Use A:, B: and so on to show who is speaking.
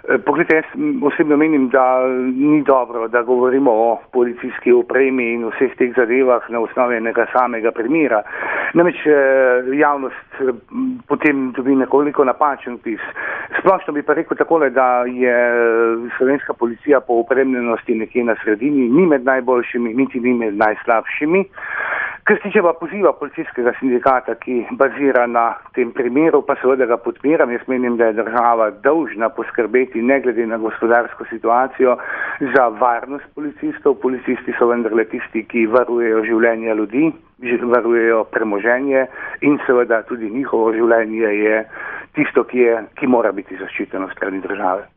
A: Poglejte, jaz osebno menim, da ni dobro, da govorimo o policijski opremi in vseh teh zadevah na osnovi enega samega primera. Namreč javnost potem dobi nekoliko napačen vtis. Splošno bi pa rekel takole, da je slovenska policija po opremljenosti nekje na sredini, ni med najboljšimi, niti ni med najslabšimi. Kar se tiče pa poziva policijskega sindikata, ki bazira na tem primeru, pa seveda ga podpiram. Jaz menim, da je država dolžna poskrbeti ne glede na gospodarsko situacijo za varnost policistov. Policisti so vendarle tisti, ki varujejo življenja ljudi, varujejo premoženje in seveda tudi njihovo življenje je tisto, ki mora biti zaščiteno strani države.